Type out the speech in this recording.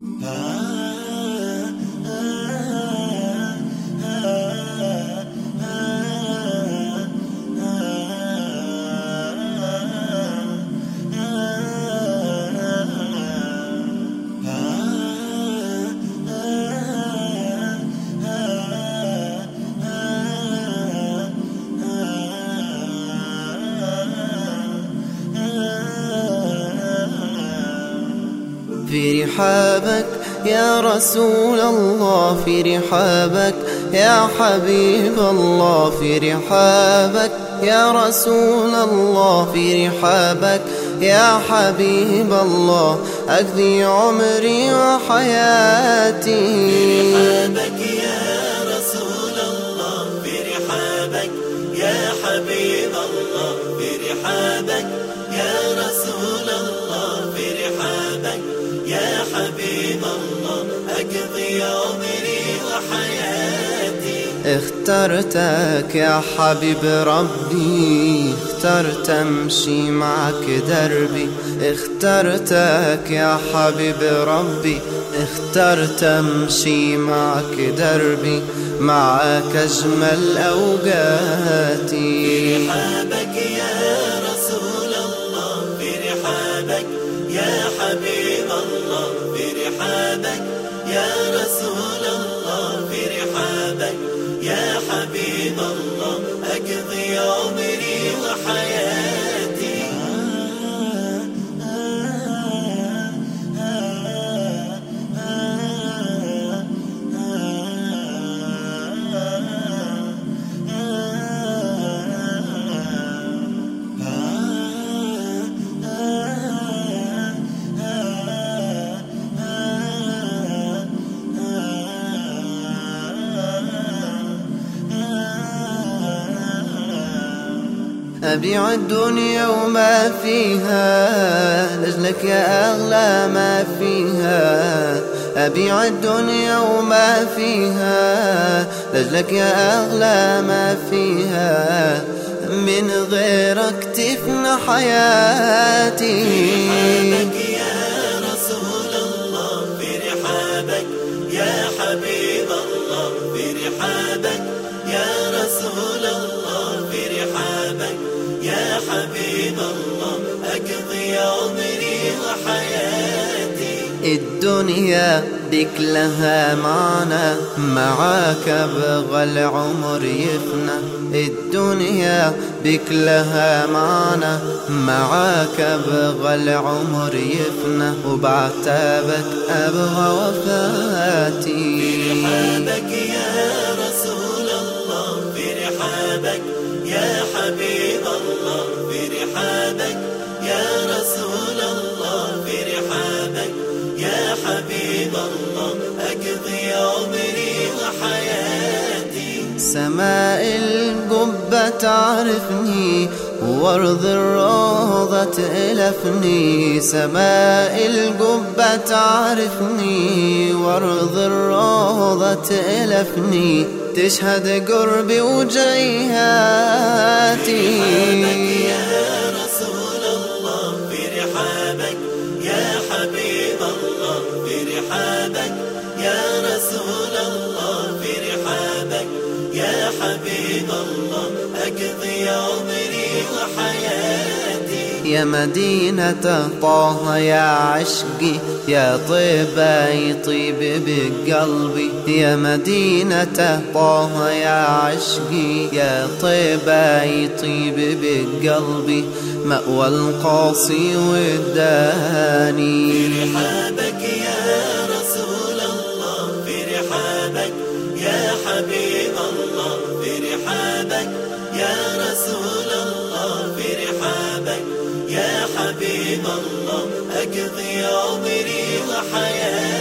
في رحابك يا رسول الله، في رحابك يا حبيب الله، في رحابك يا رسول الله، في رحابك يا حبيب الله، أقضي عمري وحياتي. في رحابك يا رسول الله، في رحابك يا حبيب الله، في رحابك يا رسول الله، في رحابك يا حبيب الله، أقضي عمري وحياتي. اخترتك يا حبيب ربي، اخترت امشي معك دربي، اخترتك يا حبيب ربي، اخترت امشي معك دربي، معك اجمل اوقاتي. في رحابك يا رسول الله، في رحابك يا حبيب الله، في رحابك يا رسول الله، في رحابك يا حبيب الله، أقضي عمري وحياتي. أبيع الدنيا وما فيها لأجلك يا أغلى ما فيها، أبيع الدنيا وما فيها لأجلك يا أغلى ما فيها، من غيرك تفنى حياتي. في رحابك يا رسول الله، في رحابك يا حبيب الله، في رحابك يا رسول الله، في رحابك يا حبيب الله، أقضي عمري وحياتي. الدنيا بك لها معنى، معاك أبغى العمر يفنى، الدنيا بك لها معنى، معاك أبغى العمر يفنى، وبعتابك أبغى وفاتي. في رحابك يا رسول الله، في رحابك يا حبيب الله، في رحابك يا رسول الله، في رحابك يا حبيب الله، أقضي عمري وحياتي. سماء القبة تعرفني، وارض الروضة تألفني، سماء القبة تعرفني، وارض الروضة تألفني، تشهد قربي وجيهاتي. يا رسول الله، في رحابك يا حبيب الله، في رحابك يا رسول الله، في رحابك يا حبيب الله، أقضي عمري وحياتي. يا مدينة طه يا عشقي، يا طيبة يطيب بقلبي، يا مدينة طه يا عشقي، يا طيبة يطيب بقلبي، مأوى القاصي والداني. في رحابك يا رسول الله، في رحابك يا حبيب الله، في رحابك يا رسول الله، في رحابك يا حبيب الله، أقضي عمري وحياتي.